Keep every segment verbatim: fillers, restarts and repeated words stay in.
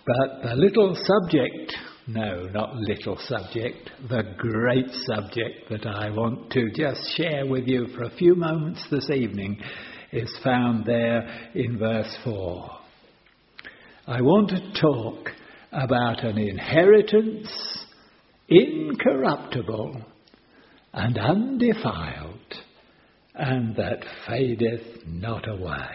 But the little subject, no, not little subject, the great subject that I want to just share with you for a few moments this evening is found there in verse four. I want to talk about an inheritance incorruptible and undefiled, and that fadeth not away.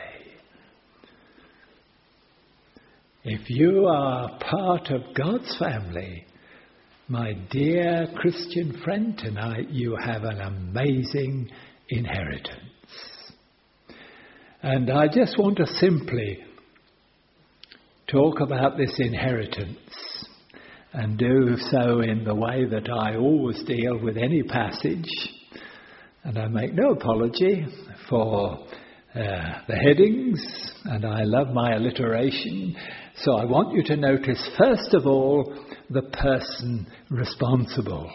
If you are part of God's family, my dear Christian friend, tonight you have an amazing inheritance. And I just want to simply talk about this inheritance and do so in the way that I always deal with any passage. And I make no apology for uh, the headings, and I love my alliteration. So I want you to notice, first of all, the person responsible.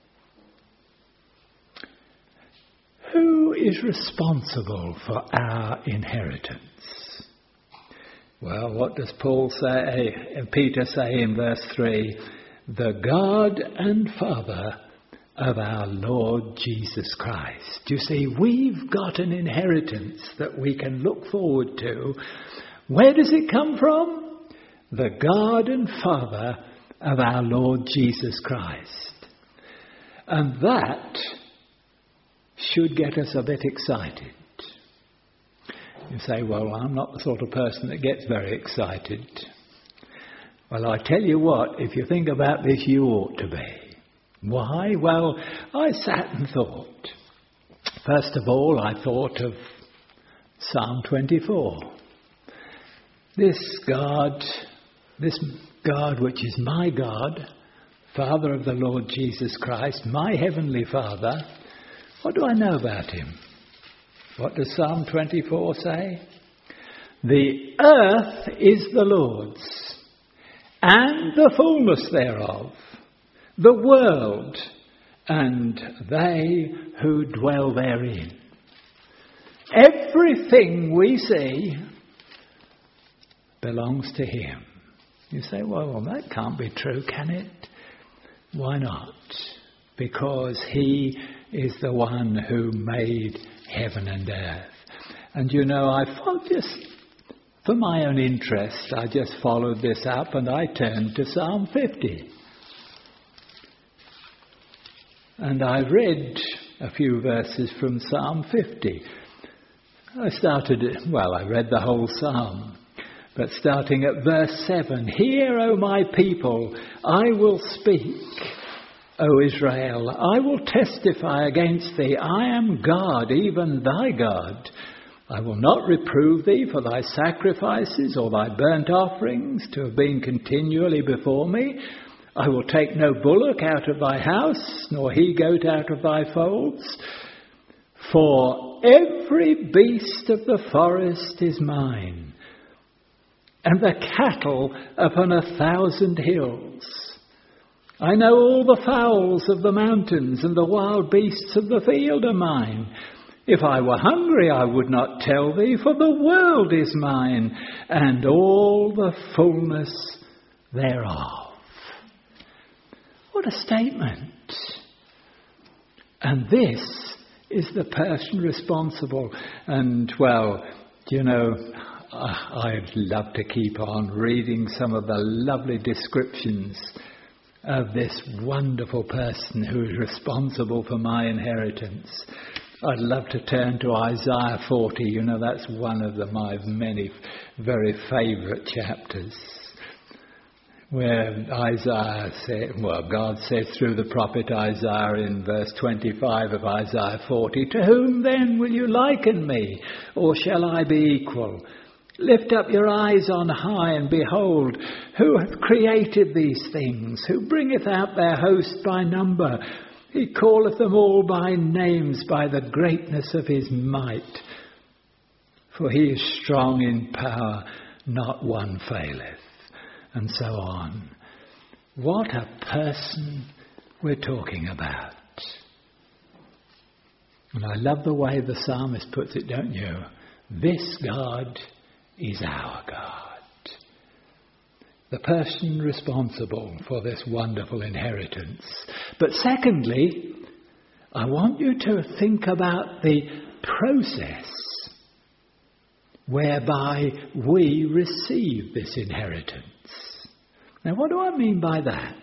Who is responsible for our inheritance? Well, what does Paul say, Peter say in verse three? The God and Father of our Lord Jesus Christ. You see, we've got an inheritance that we can look forward to. Where does it come from? The God and Father of our Lord Jesus Christ. And that should get us a bit excited. You say, well, I'm not the sort of person that gets very excited. Well, I tell you what, if you think about this, you ought to be. Why? Well, I sat and thought. First of all, I thought of Psalm twenty-four. This God, this God which is my God, Father of the Lord Jesus Christ, my Heavenly Father, what do I know about him? What does Psalm twenty-four say? The earth is the Lord's, and the fullness thereof, the world, and they who dwell therein. Everything we see belongs to him. You say, well, well, that can't be true, can it? Why not? Because he is the one who made heaven and earth. And you know, I just, for my own interest, I just followed this up and I turned to Psalm fifty. And I read a few verses from Psalm fifty. I started, well, I read the whole psalm. But starting at verse seven, Hear, O my people, I will speak, O Israel, I will testify against thee. I am God, even thy God. I will not reprove thee for thy sacrifices or thy burnt offerings to have been continually before me. I will take no bullock out of thy house, nor he-goat out of thy folds. For every beast of the forest is mine, and the cattle upon a thousand hills. I know all the fowls of the mountains, and the wild beasts of the field are mine. If I were hungry, I would not tell thee, for the world is mine, and all the fullness thereof. What a statement. And this is the person responsible. And, well, you know, I'd love to keep on reading some of the lovely descriptions of this wonderful person who is responsible for my inheritance. I'd love to turn to Isaiah forty. You know, that's one of the, my many very favourite chapters, where Isaiah said, well, God says through the prophet Isaiah in verse twenty-five of Isaiah forty, To whom then will you liken me, or shall I be equal? Lift up your eyes on high and behold, who hath created these things? Who bringeth out their host by number? He calleth them all by names, by the greatness of his might. For he is strong in power, not one faileth. And so on. What a person we're talking about. And I love the way the psalmist puts it, don't you? This God is our God. the person responsible for this wonderful inheritance. But secondly, I want you to think about the process whereby we receive this inheritance. Now, what do I mean by that?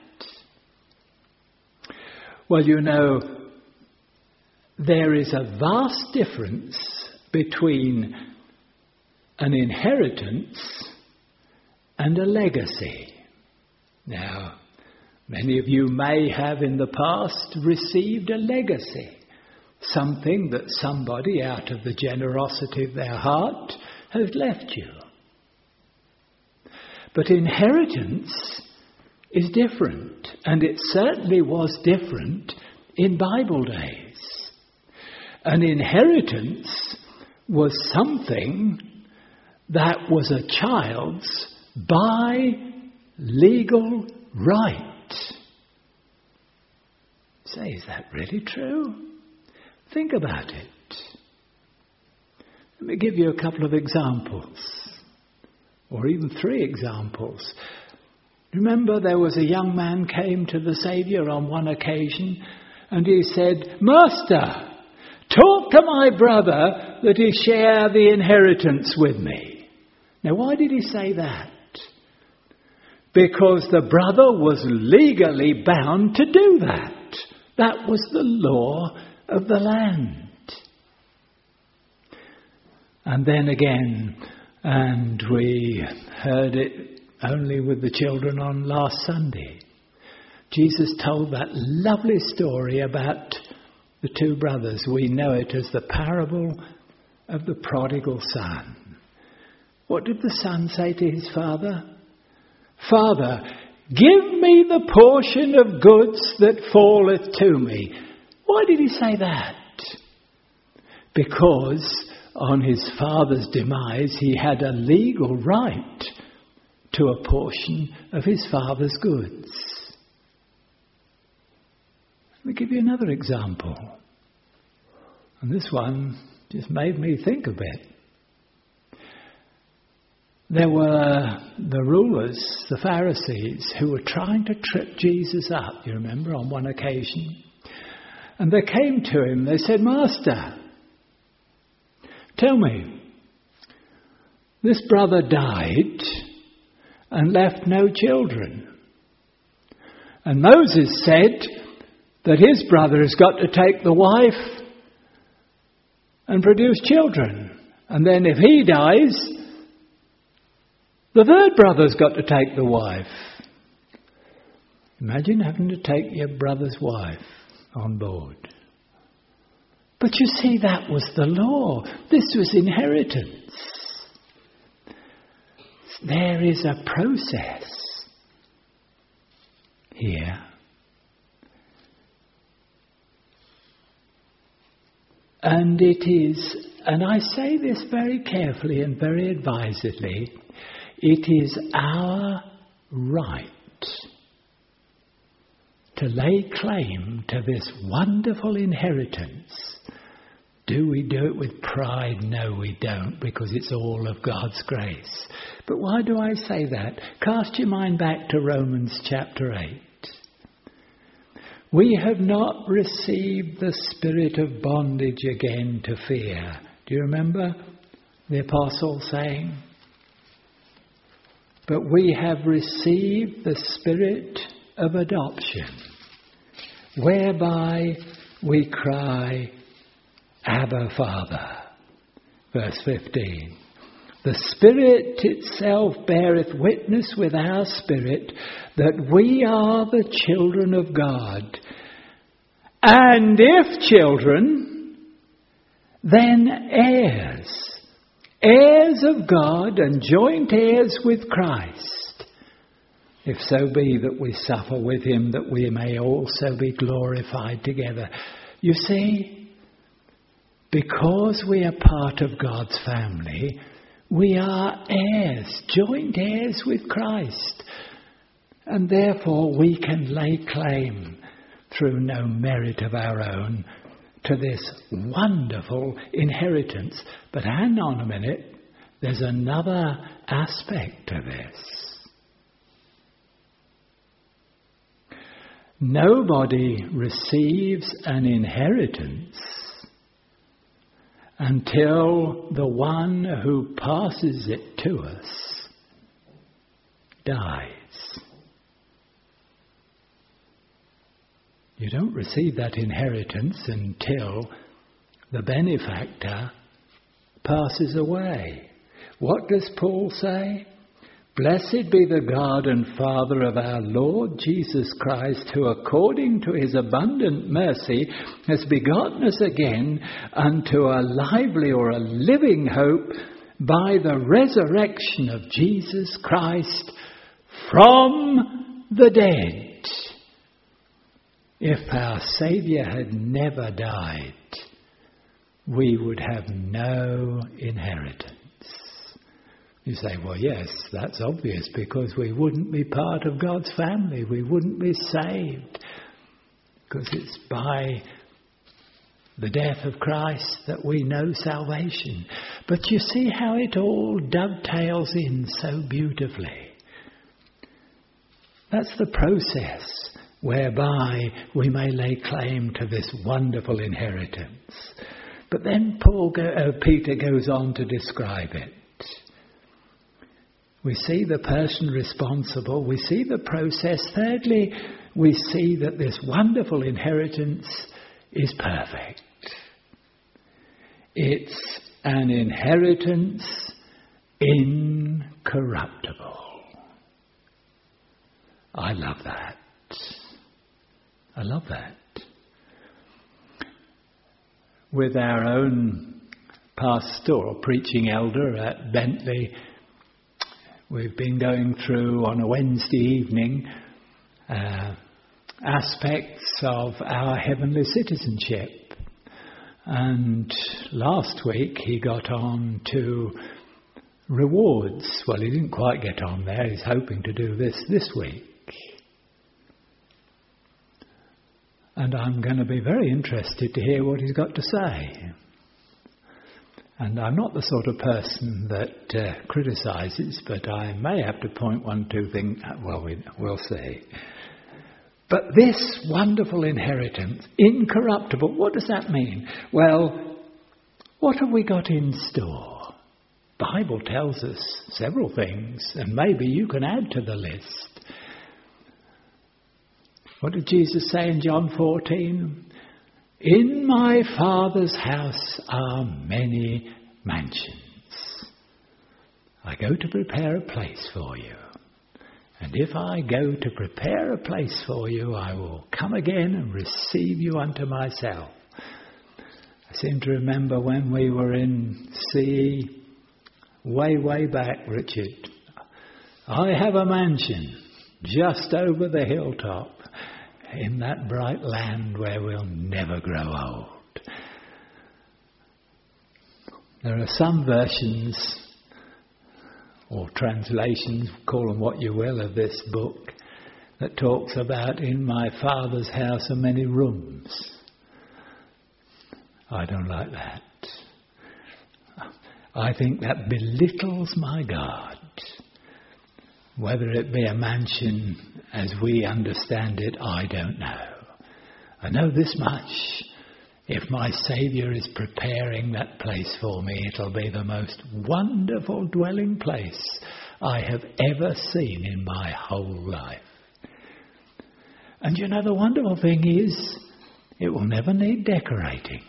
Well, you know, there is a vast difference between an inheritance and a legacy. Now, many of you may have in the past received a legacy, something that somebody out of the generosity of their heart has left you. But inheritance is different, and it certainly was different in Bible days. An inheritance was something that was a child's by legal right. Say, is that really true? Think about it. Let me give you a couple of examples, or even three examples. Remember, there was a young man came to the Saviour on one occasion, and he said, "Master, talk to my brother that he share the inheritance with me." Now, why did he say that? Because the brother was legally bound to do that. That was the law of the land. And then again, and we heard it only with the children on last Sunday, Jesus told that lovely story about the two brothers. We know it as the parable of the prodigal son. What did the son say to his father? "Father, give me the portion of goods that falleth to me." Why did he say that? Because on his father's demise, he had a legal right to a portion of his father's goods. Let me give you another example. And this one just made me think a bit. There were the rulers, the Pharisees, who were trying to trip Jesus up, you remember, on one occasion. And they came to him, they said, "Master, tell me, this brother died and left no children. And Moses said that his brother has got to take the wife and produce children. And then if he dies, the third brother's got to take the wife." Imagine having to take your brother's wife on board. But you see, that was the law. This was inheritance. There is a process here. And it is, and I say this very carefully and very advisedly, it is our right to lay claim to this wonderful inheritance. Do we do it with pride? No, we don't, because it's all of God's grace. But why do I say that? Cast your mind back to Romans chapter eight. We have not received the spirit of bondage again to fear. Do you remember the apostle saying? But we have received the spirit of adoption, whereby we cry, "Abba, Father." Verse fifteen. The Spirit itself beareth witness with our spirit that we are the children of God. And if children, then heirs. Heirs of God and joint heirs with Christ. If so be that we suffer with him, that we may also be glorified together. You see, because we are part of God's family, we are heirs, joint heirs with Christ. And therefore we can lay claim, through no merit of our own, to this wonderful inheritance. But hang on a minute, there's another aspect to this. Nobody receives an inheritance until the one who passes it to us dies. You don't receive that inheritance until the benefactor passes away. What does Paul say? Blessed be the God and Father of our Lord Jesus Christ, who according to his abundant mercy has begotten us again unto a lively or a living hope by the resurrection of Jesus Christ from the dead. If our Saviour had never died, we would have no inheritance. You say, well, yes, that's obvious, because we wouldn't be part of God's family. We wouldn't be saved, because it's by the death of Christ that we know salvation. But you see how it all dovetails in so beautifully. That's the process whereby we may lay claim to this wonderful inheritance. But then Paul go, uh, Peter goes on to describe it. We see the person responsible. We see the process. Thirdly, we see that this wonderful inheritance is perfect. It's an inheritance incorruptible. I love that. I love that. With our own pastor or preaching elder at Bentley, we've been going through on a Wednesday evening uh, aspects of our heavenly citizenship. And last week he got on to rewards. Well, he didn't quite get on there. He's hoping to do this this week. And I'm going to be very interested to hear what he's got to say. And I'm not the sort of person that uh, criticises, but I may have to point one, two things. Well, we, we'll see. But this wonderful inheritance, incorruptible, what does that mean? Well, what have we got in store? The Bible tells us several things, and maybe you can add to the list. What did Jesus say in John fourteen? In my Father's house are many mansions. I go to prepare a place for you. And if I go to prepare a place for you, I will come again and receive you unto myself. I seem to remember when we were in C E, way, way back, Richard. I have a mansion just over the hilltop, in that bright land where we'll never grow old. There are some versions or translations, call them what you will, of this book that talks about in my Father's house are many rooms. I don't like that. I think that belittles my God. Whether it be a mansion as we understand it, I don't know. I know this much. If my Saviour is preparing that place for me, it'll be the most wonderful dwelling place I have ever seen in my whole life. And you know, the wonderful thing is, it will never need decorating.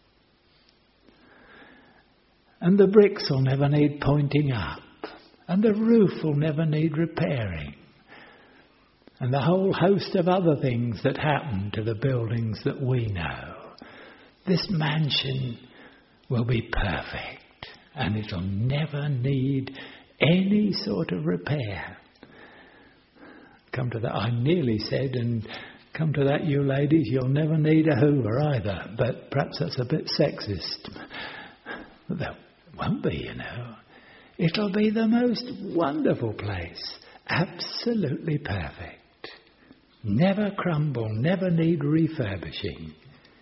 And the bricks will never need pointing up. And the roof will never need repairing. And the whole host of other things that happen to the buildings that we know. This mansion will be perfect. And it'll never need any sort of repair. Come to that, I nearly said, and come to that, you ladies, you'll never need a hoover either. But perhaps that's a bit sexist. But there won't be, you know. It'll be the most wonderful place. Absolutely perfect. Never crumble, never need refurbishing.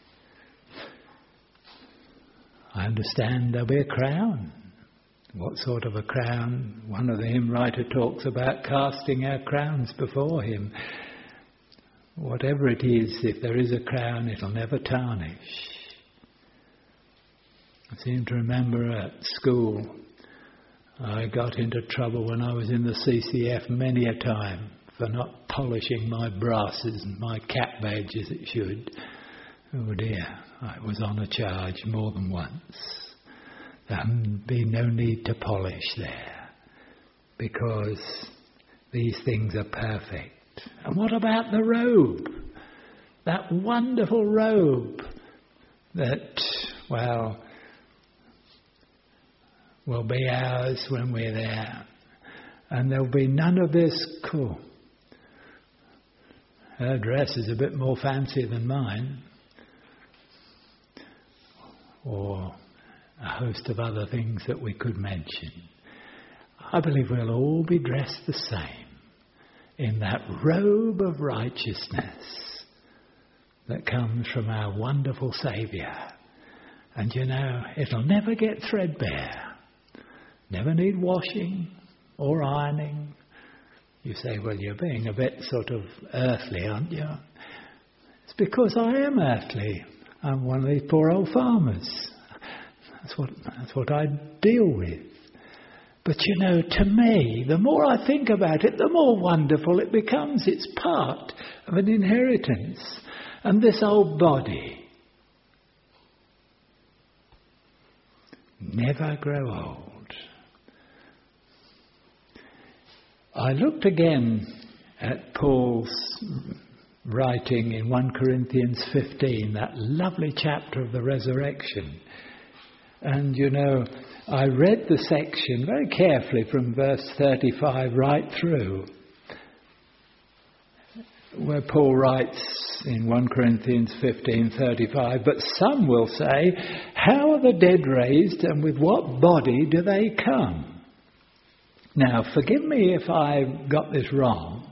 I understand there'll be a crown. What sort of a crown? One of the hymn writer talks about casting our crowns before him. whatever it is, if there is a crown, it'll never tarnish. I seem to remember at school, I got into trouble when I was in the C C F many a time for not polishing my brasses and my cap badge as it should. Oh dear, I was on a charge more than once. There would be no need to polish there, because these things are perfect. And what about the robe? That wonderful robe that, well, will be ours when we're there. And there'll be none of this, cool. Her dress is a bit more fancy than mine. Or a host of other things that we could mention. I believe we'll all be dressed the same in that robe of righteousness that comes from our wonderful Saviour. And you know, it'll never get threadbare. Never need washing or ironing. You say, well, you're being a bit sort of earthly, aren't you? It's because I am earthly. I'm one of these poor old farmers. That's what, that's what I deal with. But you know, to me, the more I think about it, the more wonderful it becomes. It's part of an inheritance. And this old body never grow old. I looked again at Paul's writing in First Corinthians fifteen, that lovely chapter of the resurrection. And you know, I read the section very carefully from verse thirty-five right through, where Paul writes in First Corinthians fifteen thirty-five, but some will say, how are the dead raised, and with what body do they come? Now, forgive me if I got this wrong,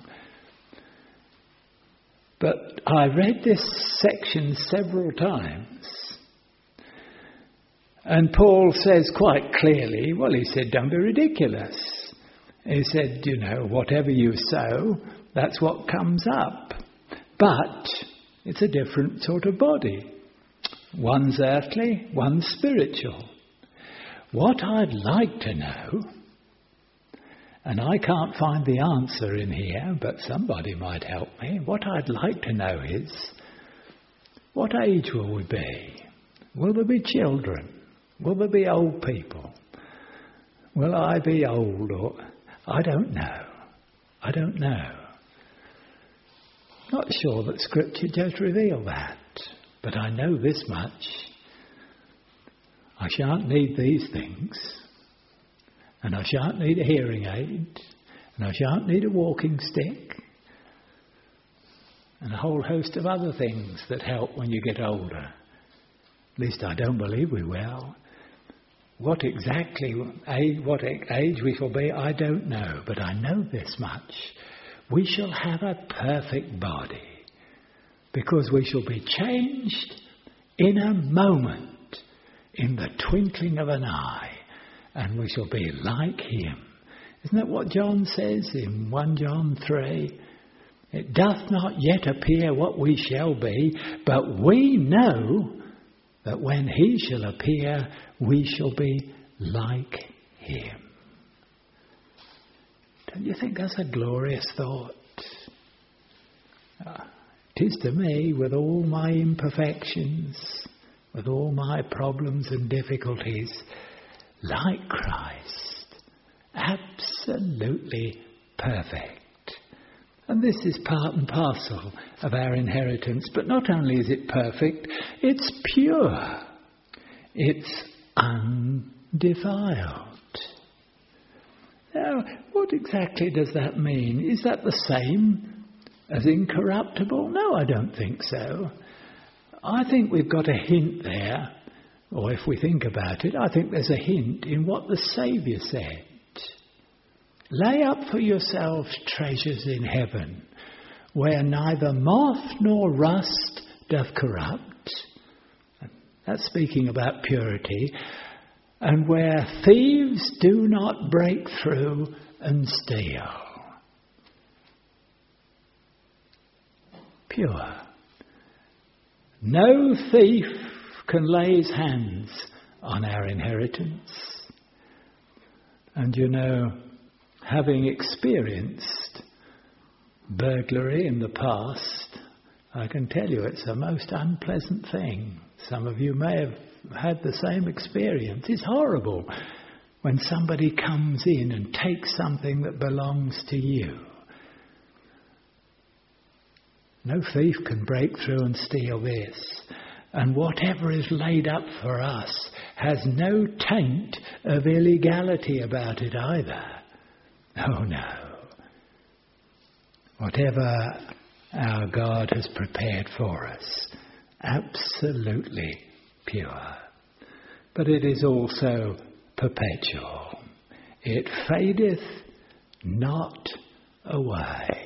but I read this section several times. And Paul says quite clearly, well, he said, don't be ridiculous. He said, you know, whatever you sow, that's what comes up. But it's a different sort of body. One's earthly, one's spiritual. What I'd like to know, and I can't find the answer in here, but somebody might help me. What I'd like to know is, what age will we be? Will there be children? Will there be old people? Will I be old? Or I don't know. I don't know. Not sure that Scripture does reveal that. But I know this much. I shan't need these things. And I shan't need a hearing aid. And I shan't need a walking stick. And a whole host of other things that help when you get older. At least I don't believe we will. What exactly age, what age we shall be, I don't know. But I know this much. We shall have a perfect body. Because we shall be changed in a moment. In the twinkling of an eye. And we shall be like him. Isn't that what John says in First John three? It doth not yet appear what we shall be, but we know that when he shall appear, we shall be like him. Don't you think that's a glorious thought? Uh, it is to me, with all my imperfections, with all my problems and difficulties, like Christ, absolutely perfect. And this is part and parcel of our inheritance. But not only is it perfect, it's pure. It's undefiled. Now, what exactly does that mean? Is that the same as incorruptible? No, I don't think so. I think we've got a hint there, or if we think about it, I think there's a hint in what the Saviour said. Lay up for yourselves treasures in heaven, where neither moth nor rust doth corrupt. That's speaking about purity. And where thieves do not break through and steal. pure. No thief can lay his hands on our inheritance. And you know, having experienced burglary in the past, I can tell you it's a most unpleasant thing. Some of you may have had the same experience. It's horrible when somebody comes in and takes something that belongs to you. No thief can break through and steal this. And whatever is laid up for us has no taint of illegality about it either. Oh no. Whatever our God has prepared for us, absolutely pure. But it is also perpetual. It fadeth not away.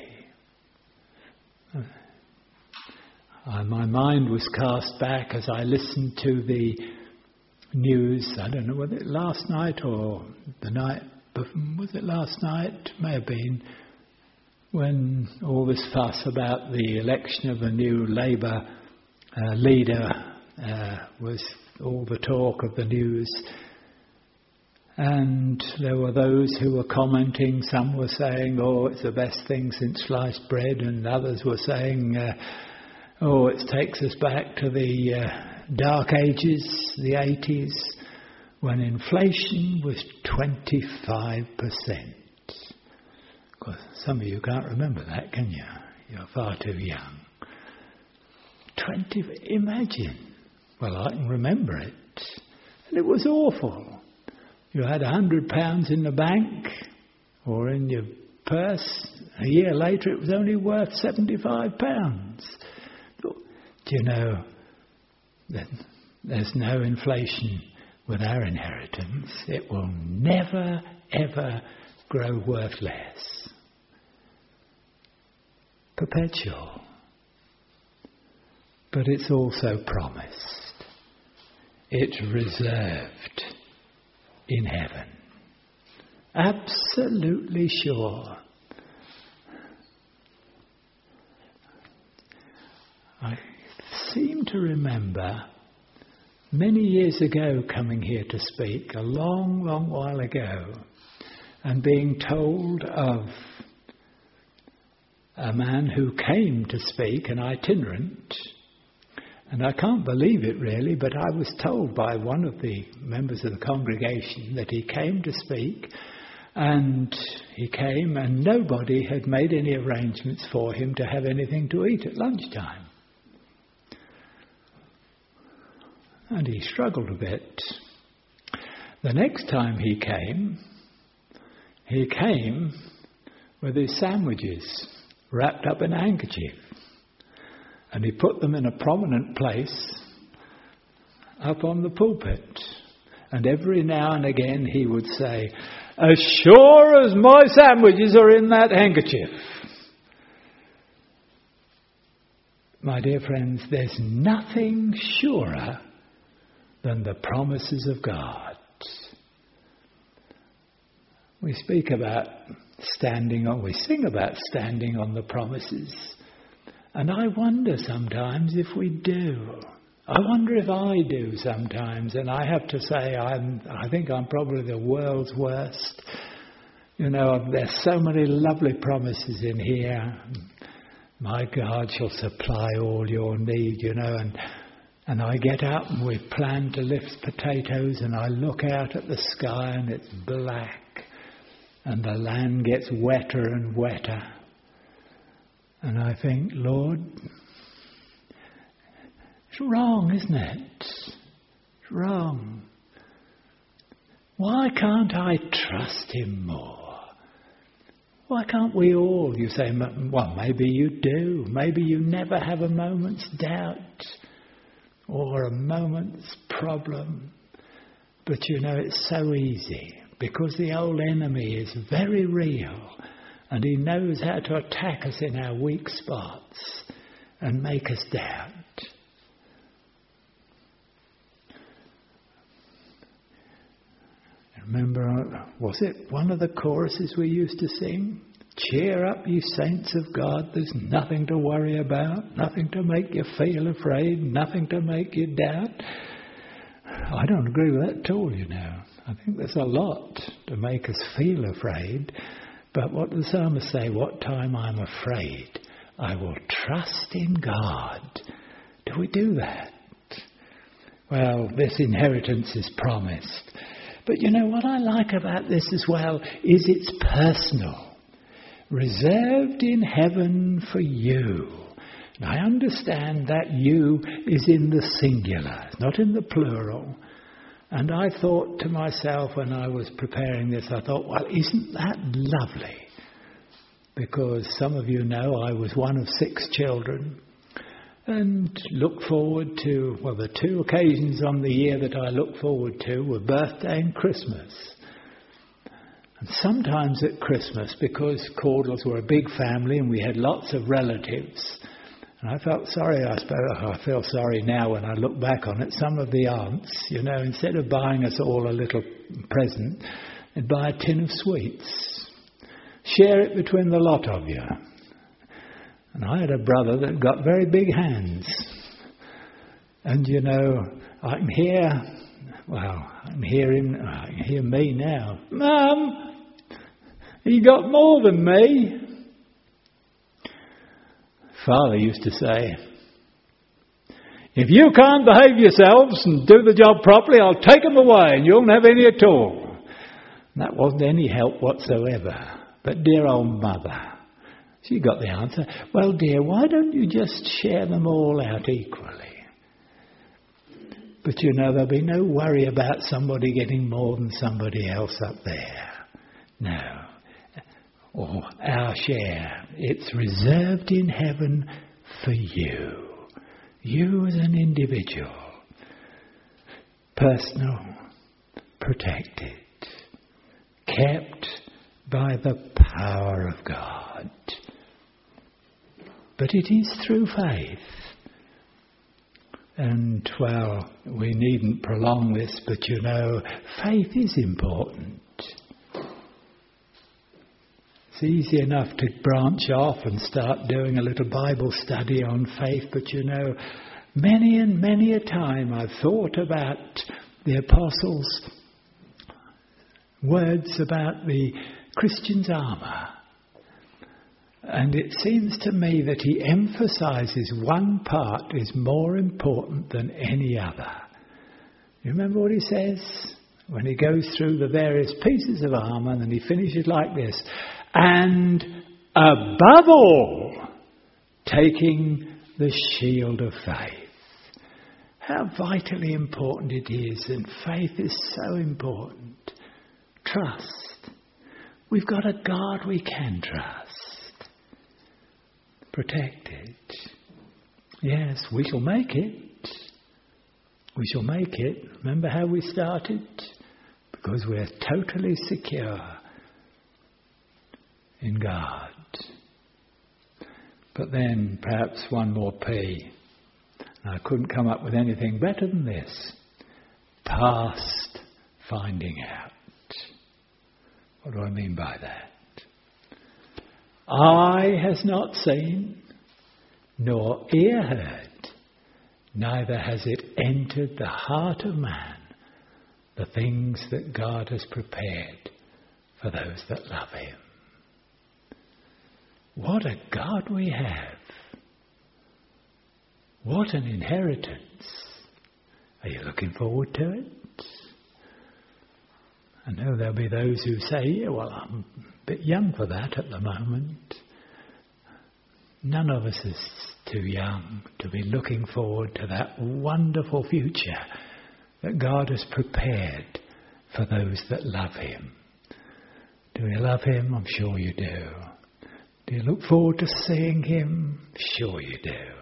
Uh, my mind was cast back as I listened to the news. I don't know whether it last night or the night before. Was it last night? May have been. When all this fuss about the election of the new Labour uh, leader uh, was all the talk of the news. And there were those who were commenting. Some were saying, oh, it's the best thing since sliced bread. And others were saying, uh, oh, it takes us back to the uh, dark ages, the eighties, when inflation was twenty-five percent. Of course, some of you can't remember that, can you? You're far too young. Twenty, imagine. Well, I can remember it. And it was awful. You had a hundred pounds in the bank or in your purse. A year later, it was only worth seventy-five pounds. Do you know that there's no inflation with our inheritance? It will never, ever grow worth less. Perpetual. But it's also promised. It's reserved in heaven. Absolutely sure. I seem to remember many years ago coming here to speak, a long, long while ago, and being told of a man who came to speak, an itinerant, and I can't believe it really, but I was told by one of the members of the congregation that he came to speak, and he came and nobody had made any arrangements for him to have anything to eat at lunchtime. And he struggled a bit. The next time he came, he came with his sandwiches wrapped up in a handkerchief. And he put them in a prominent place up on the pulpit. And every now and again he would say, as sure as my sandwiches are in that handkerchief. My dear friends, there's nothing surer than the promises of God. We speak about standing on, we sing about standing on the promises. And I wonder sometimes if we do. I wonder if I do sometimes. And I have to say, I'm, I think I'm probably the world's worst. You know, there's so many lovely promises in here. My God shall supply all your need, you know, and And I get up and we've planned to lift potatoes and I look out at the sky and it's black and the land gets wetter and wetter. And I think, Lord, it's wrong, isn't it? It's wrong. Why can't I trust him more? Why can't we all? You say, well, maybe you do. Maybe you never have a moment's doubt or a moment's problem. But you know, it's so easy because the old enemy is very real and he knows how to attack us in our weak spots and make us doubt. Remember, was it one of the choruses we used to sing? Cheer up, you saints of God. There's nothing to worry about, nothing to make you feel afraid, nothing to make you doubt. I don't agree with that at all, you know. I think there's a lot to make us feel afraid. But what does the psalmist say? What time I'm afraid, I will trust in God. Do we do that? Well, this inheritance is promised. But you know what I like about this as well is it's personal. Reserved in heaven for you. And I understand that you is in the singular, not in the plural. And I thought to myself when I was preparing this, I thought, well, isn't that lovely? Because some of you know I was one of six children and look forward to, well, the two occasions on the year that I look forward to were birthday and Christmas. And sometimes at Christmas, because Caudles were a big family and we had lots of relatives, and I felt sorry, I suppose, I feel sorry now when I look back on it, some of the aunts, you know, instead of buying us all a little present, they'd buy a tin of sweets. Share it between the lot of you. And I had a brother that got very big hands. And, you know, I can hear, well, I can hear him, I can hear me now. Mum! He got more than me. Father used to say, if you can't behave yourselves and do the job properly, I'll take them away and you won't have any at all. And that wasn't any help whatsoever. But dear old mother, she got the answer. Well, dear, why don't you just share them all out equally? But you know, there'll be no worry about somebody getting more than somebody else up there. No. Or our share. It's reserved in heaven for you. You as an individual. Personal. Protected. Kept by the power of God. But it is through faith. And, well, we needn't prolong this, but you know, faith is important. It's easy enough to branch off and start doing a little Bible study on faith, but you know, many and many a time I've thought about the Apostles' words about the Christian's armour. And it seems to me that he emphasises one part is more important than any other. You remember what he says? When he goes through the various pieces of armour and then he finishes like this. And above all, taking the shield of faith. How vitally important it is, and faith is so important. Trust. We've got a God we can trust. Protected. Yes, we shall make it. We shall make it. Remember how we started? Because we're totally secure in God. But then perhaps one more P. I couldn't come up with anything better than this. Past finding out. What do I mean by that? Eye has not seen, nor ear heard, neither has it entered the heart of man, the things that God has prepared for those that love him. What a God we have. What an inheritance. Are you looking forward to it? I know there'll be those who say, yeah, well, I'm a bit young for that at the moment. None of us is too young to be looking forward to that wonderful future that God has prepared for those that love him. Do you love him? I'm sure you do. Do you look forward to seeing him? Sure you do.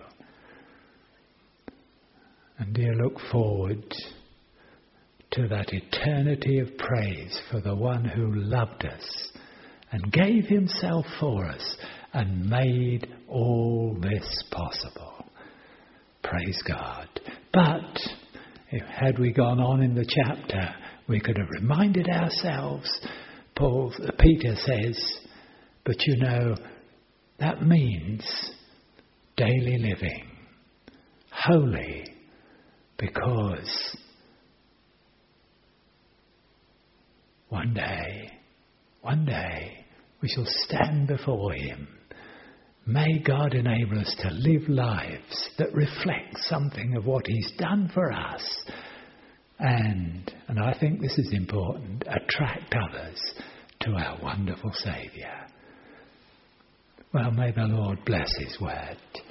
And do you look forward to that eternity of praise for the one who loved us and gave himself for us and made all this possible? Praise God. But if had we gone on in the chapter, we could have reminded ourselves, Paul, Peter says, But you know, that means daily living, holy, because one day, one day, we shall stand before him. May God enable us to live lives that reflect something of what he's done for us. And, and I think this is important, attract others to our wonderful Saviour. Well, may the Lord bless his word.